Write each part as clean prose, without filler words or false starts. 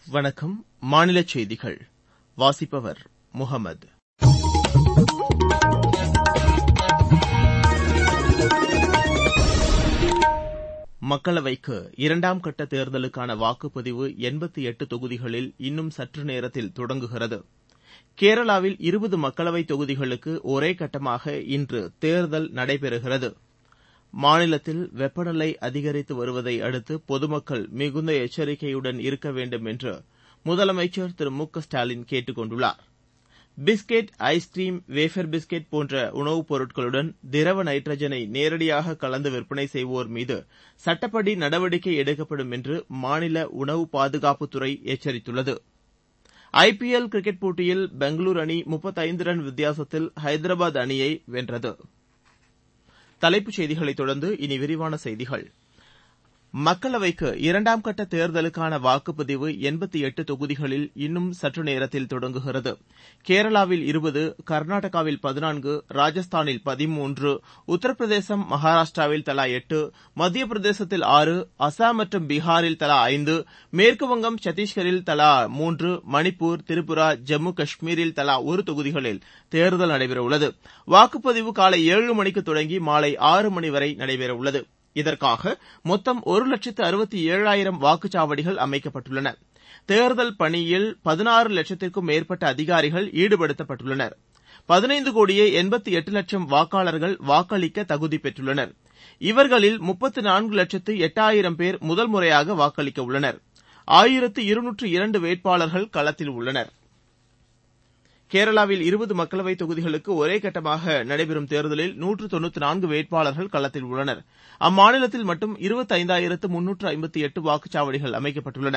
வணக்கம். மாநிலச் செய்திகள் வாசிப்பவர் முகமது. மக்களவைக்கு இரண்டாம் கட்ட தேர்தலுக்கான வாக்குப்பதிவு 88 தொகுதிகளில் இன்னும் சற்று நேரத்தில் தொடங்குகிறது. கேரளாவில் 20 மக்களவைத் தொகுதிகளுக்கு ஒரே கட்டமாக இன்று தேர்தல் நடைபெறுகிறது. மாநிலத்தில் வெப்பநிலை அதிகரித்து வருவதை அடுத்து பொதுமக்கள் மிகுந்த எச்சரிக்கையுடன் இருக்க வேண்டும் என்று முதலமைச்சர் திரு மு க ஸ்டாலின் கேட்டுக் கொண்டுள்ளார். பிஸ்கெட், ஐஸ்கிரீம், வேஃபர் பிஸ்கெட் போன்ற உணவுப் பொருட்களுடன் திரவ நைட்ரஜனை நேரடியாக கலந்து விற்பனை செய்வோர் மீது சட்டப்படி நடவடிக்கை எடுக்கப்படும் என்று மாநில உணவு பாதுகாப்புத்துறை எச்சரித்துள்ளது. ஐபிஎல் கிரிக்கெட் போட்டியில் பெங்களூரு அணி 35 ரன் வித்தியாசத்தில் ஹைதராபாத் அணியை வென்றது. தலைப்புச் செய்திகளைத் தொடர்ந்து இனி விரிவான செய்திகள். மக்களவைக்கு இரண்டாம் கட்ட தேர்தலுக்கான வாக்குப்பதிவு 88 தொகுதிகளில் இன்னும் சற்று நேரத்தில் தொடங்குகிறது. கேரளாவில் 20, கர்நாடகாவில் 14, ராஜஸ்தானில் 13, உத்தரப்பிரதேசம், மகாராஷ்டிராவில் தலா 8, மத்திய பிரதேசத்தில் 6, அசாம் மற்றும் பீகாரில் தலா 5, மேற்குவங்கம், சத்தீஸ்கரில் தலா 3, மணிப்பூர், திரிபுரா, ஜம்மு காஷ்மீரில் தலா 1 தொகுதிகளில் தேர்தல் நடைபெறவுள்ளது. வாக்குப்பதிவு காலை 7 மணிக்கு தொடங்கி மாலை 6 மணி வரை நடைபெறவுள்ளது. இதற்காக மொத்தம் 1,67,000 வாக்குச்சாவடிகள் அமைக்கப்பட்டுள்ளன. தேர்தல் பணியில் 16 லட்சத்திற்கும் மேற்பட்ட அதிகாரிகள் ஈடுபடுத்தப்பட்டுள்ளனர். 15,88,00,000 வாக்காளர்கள் வாக்களிக்க தகுதி பெற்றுள்ளனர். இவர்களில் 34,08,000 பேர் முதல் முறையாக வாக்களிக்க உள்ளனர். 1,202 வேட்பாளர்கள் களத்தில் உள்ளனர். கேரளாவில் 20 மக்களவைத் தொகுதிகளுக்கு ஒரே கட்டமாக நடைபெறும் தேர்தலில் 194 வேட்பாளர்கள் களத்தில் உள்ளனர். அம்மாநிலத்தில் மட்டும் 25,358 வாக்குச்சாவடிகள் அமைக்கப்பட்டுள்ளன.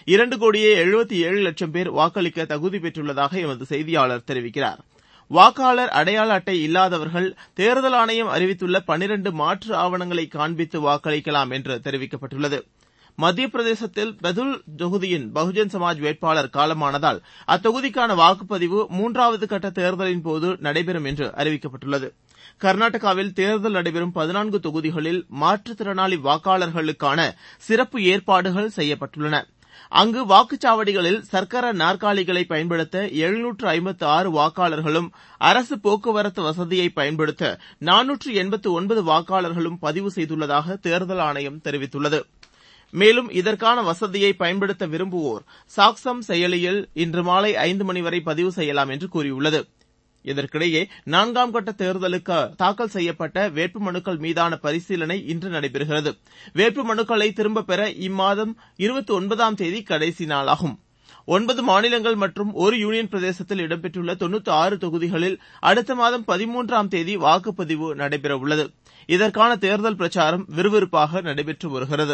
2,77,00,000 பேர் வாக்களிக்க தகுதி பெற்றுள்ளதாக எமது செய்தியாளர் தெரிவிக்கிறார். வாக்காளர் அடையாள அட்டை இல்லாதவர்கள் தேர்தல் ஆணையம் அறிவித்துள்ள 12 மாற்று ஆவணங்களை காண்பித்து வாக்களிக்கலாம் என்று தெரிவிக்கப்பட்டுள்ளது. மத்திய பிரதேசத்தில் பெதுல் தொகுதியின் பகுஜன் சமாஜ் வேட்பாளர் காலமானதால் அத்தொகுதிக்கான வாக்குப்பதிவு 3வது கட்ட தேர்தலின் போது நடைபெறும் என்று அறிவிக்கப்பட்டுள்ளது. கர்நாடகாவில் தேர்தல் நடைபெறும் 14 தொகுதிகளில் மாற்றுத்திறனாளி வாக்காளர்களுக்கான சிறப்பு ஏற்பாடுகள் செய்யப்பட்டுள்ளன. அங்கு வாக்குச்சாவடிகளில் சக்கர நாற்காலிகளை பயன்படுத்த 756 வாக்காளர்களும், அரசு போக்குவரத்து வசதியை பயன்படுத்த 489 வாக்காளர்களும் பதிவு செய்துள்ளதாக தேர்தல் ஆணையம் தெரிவித்துள்ளது. மேலும் இதற்கான வசதியை பயன்படுத்த விரும்புவோர் சாக்சம் செயலியில் இன்று மாலை 5 மணி வரை பதிவு செய்யலாம் என்று கூறியுள்ளது. இதற்கிடையே 4ஆம் கட்ட தேர்தலுக்கு தாக்கல் செய்யப்பட்ட வேட்புமனுக்கள் மீதான பரிசீலனை இன்று நடைபெறுகிறது. வேட்புமனுக்களை திரும்பப் பெற இம்மாதம் 29ஆம் தேதி கடைசி நாளாகும். 9 மாநிலங்கள் மற்றும் ஒரு யூனியன் பிரதேசத்தில் இடம்பெற்றுள்ள 96 தொகுதிகளில் அடுத்த மாதம் 13ஆம் தேதி வாக்குப்பதிவு நடைபெறவுள்ளது. இதற்கான தேர்தல் பிரச்சாரம் விறுவிறுப்பாக நடைபெற்று வருகிறது.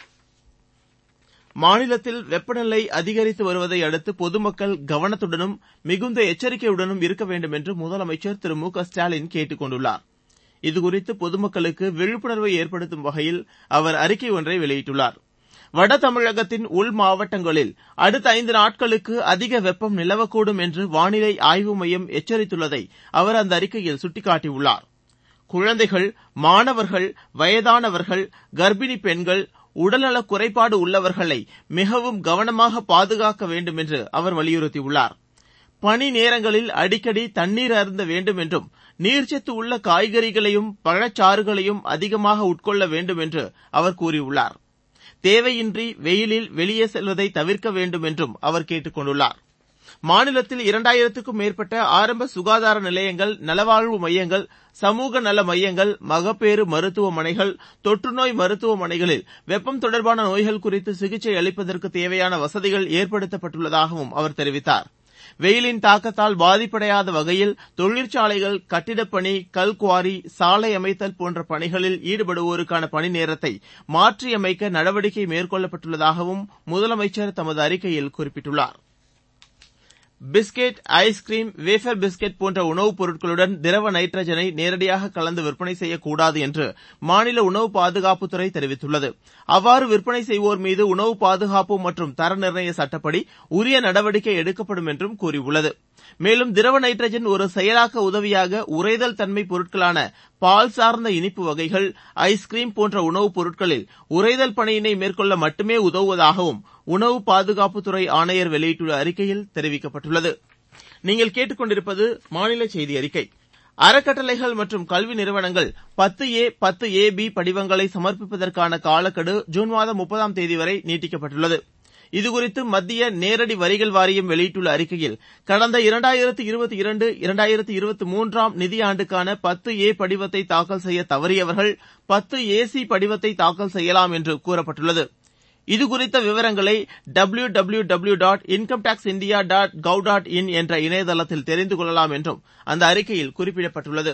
மாநிலத்தில் வெப்பநிலை அதிகரித்து வருவதை அடுத்து பொதுமக்கள் கவனத்துடனும் மிகுந்த எச்சரிக்கையுடனும் இருக்க வேண்டும் என்று முதலமைச்சர் திரு மு க ஸ்டாலின் கேட்டுக் கொண்டுள்ளார். இதுகுறித்து பொதுமக்களுக்கு விழிப்புணர்வை ஏற்படுத்தும் வகையில் அவர் அறிக்கை ஒன்றை வெளியிட்டுள்ளார். வட தமிழகத்தின் உள் மாவட்டங்களில் அடுத்த 5 நாட்களுக்கு அதிக வெப்பம் நிலவக்கூடும் என்று வானிலை ஆய்வு மையம் எச்சரித்துள்ளதை அவர் அந்த அறிக்கையில் சுட்டிக்காட்டியுள்ளார். குழந்தைகள், மாணவர்கள், வயதானவர்கள், கர்ப்பிணி பெண்கள், உடல்நலக் குறைபாடு உள்ளவர்களை மிகவும் கவனமாக பாதுகாக்க வேண்டும் என்று அவர் வலியுறுத்தியுள்ளார். பனி நேரங்களில் அடிக்கடி தண்ணீர் அருந்த வேண்டும் என்றும், நீர்ச்சத்து உள்ள காய்கறிகளையும் பழச்சாறுகளையும் அதிகமாக உட்கொள்ள வேண்டும் என்று அவர் கூறியுள்ளார். தேவையின்றி வெயிலில் வெளியே செல்வதை தவிர்க்க வேண்டும் என்றும் அவர் கேட்டுக் கொண்டுள்ளார். மாநிலத்தில் 2000க்கும் மேற்பட்ட ஆரம்ப சுகாதார நிலையங்கள், நலவாழ்வு மையங்கள், சமூக நல மையங்கள், மகப்பேறு மருத்துவமனைகள், தொற்றுநோய் மருத்துவமனைகளில் வெப்பம் தொடர்பான நோய்கள் குறித்து சிகிச்சை அளிப்பதற்கு தேவையான வசதிகள் ஏற்படுத்தப்பட்டுள்ளதாகவும் அவர் தெரிவித்தார். வெயிலின் தாக்கத்தால் பாதிப்படையாத வகையில் தொழிற்சாலைகள், கட்டிடப்பணி, கல்குவாரி, சாலை அமைத்தல் போன்ற பணிகளில் ஈடுபடுவோருக்கான பணி நேரத்தை மாற்றியமைக்க நடவடிக்கை மேற்கொள்ளப்பட்டுள்ளதாகவும் முதலமைச்சர் தமது அறிக்கையில் குறிப்பிட்டுள்ளார். பிஸ்கெட், ஐஸ்கிரீம், வேஃபர் பிஸ்கெட் போன்ற உணவுப் பொருட்களுடன் திரவ நைட்ரஜனை நேரடியாக கலந்து விற்பனை செய்யக்கூடாது என்று மாநில உணவு பாதுகாப்புத்துறை தெரிவித்துள்ளது. அவ்வாறு விற்பனை செய்வோர் மீது உணவு பாதுகாப்பு மற்றும் தர நிர்ணய சட்டப்படி உரிய நடவடிக்கை எடுக்கப்படும் என்றும் கூறியுள்ளது. மேலும் திரவ நைட்ரஜன் ஒரு செயலாக்க உதவியாக உறைதல் தன்மை பொருட்களான பால் சார்ந்த இனிப்பு வகைகள், ஐஸ்கிரீம் போன்ற உணவுப் பொருட்களில் உறைதல் பணியினை மேற்கொள்ள மட்டுமே உதவுவதாகவும் உணவு பாதுகாப்புத்துறை ஆணையர் வெளியிட்டுள்ள அறிக்கையில் தெரிவிக்கப்பட்டுள்ளது. நீங்கள் கேட்டுக்கொண்டிருப்பது மாநில செய்தி அறிக்கை. அறக்கட்டளைகள் மற்றும் கல்வி நிறுவனங்கள் 10A 10AB படிவங்களை சமர்ப்பிப்பதற்கான காலக்கெடு ஜூன் மாதம் 30ஆம் தேதி வரை நீட்டிக்கப்பட்டுள்ளது. இதுகுறித்து மத்திய நேரடி வரிகள் வாரியம் வெளியிட்டுள்ள அறிக்கையில், கடந்த 2022-2023ஆம் நிதியாண்டுக்கான 10A படிவத்தை தாக்கல் செய்ய தவறியவர்கள் 10AC படிவத்தை தாக்கல் செய்யலாம் என்று கூறப்பட்டுள்ளது. இதுகுறித்த விவரங்களை www.incometaxindia.gov.in என்ற இணையதளத்தில் தெரிந்து கொள்ளலாம் என்றும் அந்த அறிக்கையில் குறிப்பிடப்பட்டுள்ளது.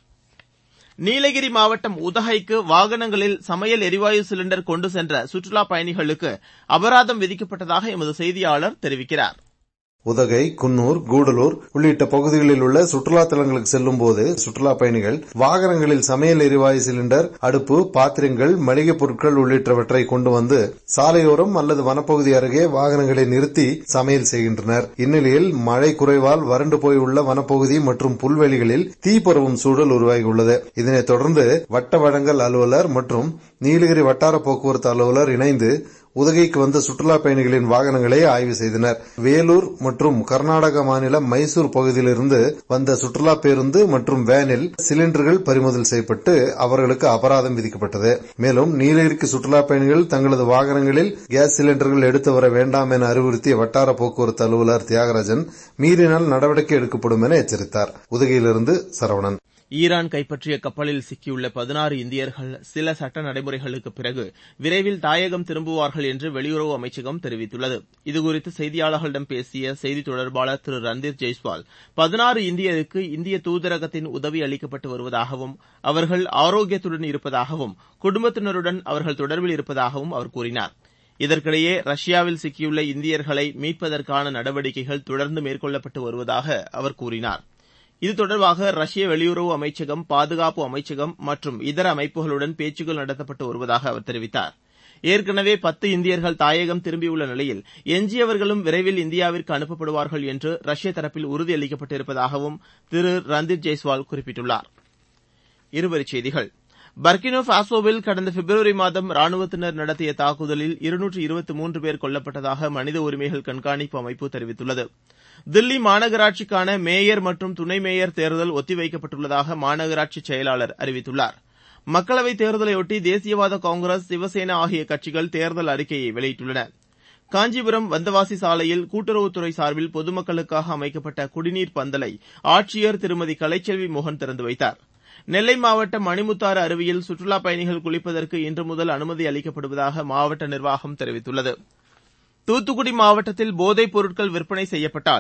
நீலகிரி மாவட்டம் உதகைக்கு வாகனங்களில் சமையல் எரிவாயு சிலிண்டர் கொண்டு சென்ற சுற்றுலாப் பயணிகளுக்கு அபராதம் விதிக்கப்பட்டதாக எமது செய்தியாளர் தெரிவிக்கிறார். உதகை, குன்னூர், கூடலூர் உள்ளிட்ட பகுதிகளில் உள்ள சுற்றுலா தலங்களுக்கு செல்லும் போது சுற்றுலா பயணிகள் வாகனங்களில் சமையல் எரிவாயு சிலிண்டர், அடுப்பு, பாத்திரங்கள், மளிகைப் பொருட்கள் உள்ளிட்டவற்றை கொண்டு வந்து சாலையோரம் அல்லது வனப்பகுதி அருகே வாகனங்களை நிறுத்தி சமையல் செய்கின்றனர். இந்நிலையில் மழை குறைவால் வறண்டு போய் உள்ள வனப்பகுதி மற்றும் புல்வெளிகளில் தீ பரவும் சூழல் உருவாகியுள்ளது. இதனைத் தொடர்ந்து வட்ட வழங்கல் அலுவலர் மற்றும் நீலகிரி வட்டார போக்குவரத்து அலுவலர் இணைந்து உதகைக்கு வந்த சுற்றுலா பயணிகளின் வாகனங்களை ஆய்வு செய்தனர். வேலூர் மற்றும் கர்நாடக மாநில மைசூர் பகுதியிலிருந்து வந்த சுற்றுலா பேருந்து மற்றும் வேனில் சிலிண்டர்கள் பறிமுதல் செய்யப்பட்டு அவர்களுக்கு அபராதம் விதிக்கப்பட்டது. மேலும் நீலகிரிக்கு சுற்றுலா பயணிகள் தங்களது வாகனங்களில் கேஸ் சிலிண்டர்கள் எடுத்து வர வேண்டாம் என அறிவுறுத்திய வட்டார போக்குவரத்து அலுவலர் தியாகராஜன் மீறினால் நடவடிக்கை எடுக்கப்படும் என எச்சரித்தார். உதகையிலிருந்து சரவணன். ஈரான் கைப்பற்றிய கப்பலில் சிக்கியுள்ள 16 இந்தியர்கள் சில சட்ட நடைமுறைகளுக்கு பிறகு விரைவில் தாயகம் திரும்புவார்கள் என்று வெளியுறவு அமைச்சகம் தெரிவித்துள்ளது. இதுகுறித்து செய்தியாளர்களிடம் பேசிய செய்தி தொடர்பாளர் திரு ரந்தீர் ஜெய்ஸ்வால், 16 இந்தியருக்கு இந்திய தூதரகத்தின் உதவி அளிக்கப்பட்டு வருவதாகவும் அவர்கள் ஆரோக்கியத்துடன் இருப்பதாகவும் குடும்பத்தினருடன் அவர்கள் தொடர்பில் இருப்பதாகவும் அவர் கூறினார். இதற்கிடையே ரஷ்யாவில் சிக்கியுள்ள இந்தியர்களை மீட்பதற்கான நடவடிக்கைகள் தொடர்ந்து மேற்கொள்ளப்பட்டு வருவதாக அவர் கூறினார். இது தொடர்பாக ரஷ்ய வெளியுறவு அமைச்சகம், பாதுகாப்பு அமைச்சகம் மற்றும் இதர அமைப்புகளுடன் பேச்சுக்கள் நடத்தப்பட்டு வருவதாக அவர் தெரிவித்தார். ஏற்கனவே 10 இந்தியர்கள் தாயகம் திரும்பியுள்ள நிலையில் எஞ்சியவர்களும் விரைவில் இந்தியாவிற்கு அனுப்பப்படுவார்கள் என்று ரஷ்ய தரப்பில் உறுதியளிக்கப்பட்டிருப்பதாகவும் திரு ரந்தீர் ஜெய்ஸ்வால் குறிப்பிட்டுள்ளார். இருவரிச் செய்திகள். பர்கினோ பாசோவில் கடந்த பிப்ரவரி மாதம் ராணுவத்தினர் நடத்திய தாக்குதலில் 223 பேர் கொல்லப்பட்டதாக மனித உரிமைகள் கண்காணிப்பு அமைப்பு தெரிவித்துள்ளது. தில்லி மாநகராட்சிக்கான மேயர் மற்றும் துணை மேயர் தேர்தல் ஒத்திவைக்கப்பட்டுள்ளதாக மாநகராட்சி செயலாளர் அறிவித்துள்ளார். மக்களவைத் தேர்தலையொட்டி தேசியவாத காங்கிரஸ், சிவசேனா ஆகிய கட்சிகள் தேர்தல் அறிக்கையை வெளியிட்டுள்ளன. காஞ்சிபுரம் வந்தவாசி சாலையில் கூட்டுறவுத்துறை சார்பில் பொதுமக்களுக்காக அமைக்கப்பட்ட குடிநீர் பந்தலை ஆட்சியர் திருமதி கலைச்செல்வி மோகன் திறந்து வைத்தார். நெல்லை மாவட்டம் மணிமுத்தாறு அருவியில் சுற்றுலாப் பயணிகள் குளிப்பதற்கு இன்று முதல் அனுமதி அளிக்கப்படுவதாக மாவட்ட நிர்வாகம் தெரிவித்துள்ளது. தூத்துக்குடி மாவட்டத்தில் போதைப் பொருட்கள் விற்பனை செய்யப்பட்டால்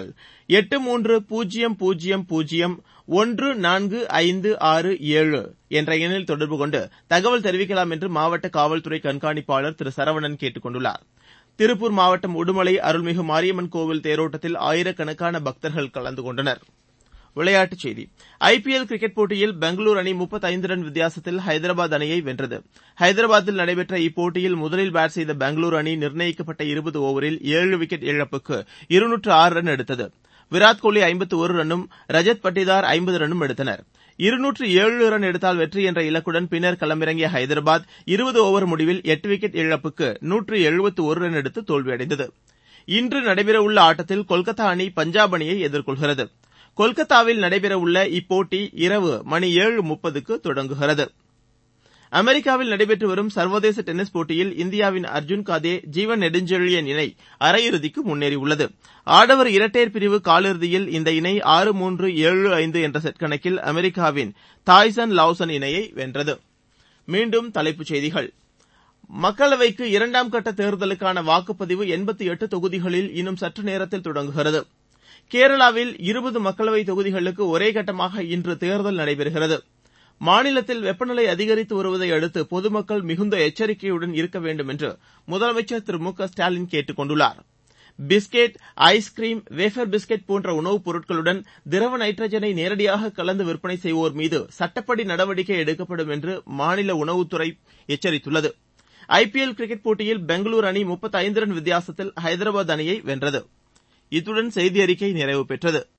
8300145567 என்ற எண்ணில் தொடர்பு கொண்டு தகவல் தெரிவிக்கலாம் என்று மாவட்ட காவல்துறை கண்காணிப்பாளர் திரு சரவணன் கேட்டுக் கொண்டுள்ளார். திருப்பூர் மாவட்டம் உடுமலை அருள்மிகு மாரியம்மன் கோவில் தேரோட்டத்தில் ஆயிரக்கணக்கான பக்தர்கள் கலந்து கொண்டனர். விளையாட்டுச் செய்தி. ஐபிஎல் கிரிக்கெட் போட்டியில் பெங்களூரு அணி 35 ரன் வித்தியாசத்தில் ஹைதராபாத் அணியை வென்றது. ஹைதராபாத்தில் நடைபெற்ற இப்போட்டியில் முதலில் பேட் செய்த பெங்களூரு அணி நிர்ணயிக்கப்பட்ட 20 ஓவரில் 7 விக்கெட் இழப்புக்கு 206 ரன் எடுத்தது. விராட் கோலி 51 ரன்னும் ரஜத் பட்டிதார் 50 ரன்னும் எடுத்தனர். 207 ரன் எடுத்தால் வெற்றி என்ற இலக்குடன் பின்னர் களமிறங்கிய ஹைதராபாத் 20 ஓவர் முடிவில் 8 விக்கெட் இழப்புக்கு 171 ரன் எடுத்து தோல்வியடைந்தது. இன்று நடைபெறவுள்ள ஆட்டத்தில் கொல்கத்தா அணி பஞ்சாப் அணியை எதிர்கொள்கிறது. கொல்கத்தாவில் நடைபெறவுள்ள இப்போட்டி இரவு மணி 7:30க்கு தொடங்குகிறது. அமெரிக்காவில் நடைபெற்று வரும் சர்வதேச டென்னிஸ் போட்டியில் இந்தியாவின் அர்ஜுன் காதே, ஜீவன் நெடுஞ்செழியன் இணை அரையிறுதிக்கு முன்னேறியுள்ளது. ஆடவர் இரட்டையர் பிரிவு காலிறுதியில் இந்த இணை 6-3, 7-5 என்ற செட் கணக்கில் அமெரிக்காவின் தாய்சன் லாவ்சன் இணையை வென்றது. மீண்டும் தலைப்புச் செய்திகள். மக்களவைக்கு 2ஆம் கட்ட தேர்தலுக்கான வாக்குப்பதிவு 88 தொகுதிகளில் இன்னும் சற்று நேரத்தில் தொடங்குகிறது. கேரளாவில் 20 மக்களவைத் தொகுதிகளுக்கு ஒரே கட்டமாக இன்று தேர்தல் நடைபெறுகிறது. மாநிலத்தில் வெப்பநிலை அதிகரித்து வருவதை அடுத்து பொதுமக்கள் மிகுந்த எச்சரிக்கையுடன் இருக்க வேண்டும் என்று முதலமைச்சர் திரு மு க ஸ்டாலின் கேட்டுக் கொண்டுள்ளார். பிஸ்கெட், ஐஸ்கிரீம், வேஃபர் பிஸ்கெட் போன்ற உணவுப் பொருட்களுடன் திரவ நைட்ரஜனை நேரடியாக கலந்து விற்பனை செய்வோர் மீது சட்டப்படி நடவடிக்கை எடுக்கப்படும் என்று மாநில உணவுத்துறை எச்சரித்துள்ளது. ஐபிஎல் கிரிக்கெட் போட்டியில் பெங்களூரு அணி 35 ரன் வித்தியாசத்தில் ஹைதராபாத் அணியை வென்றது. இத்துடன் செய்தி அறிக்கை நிறைவு பெற்றது.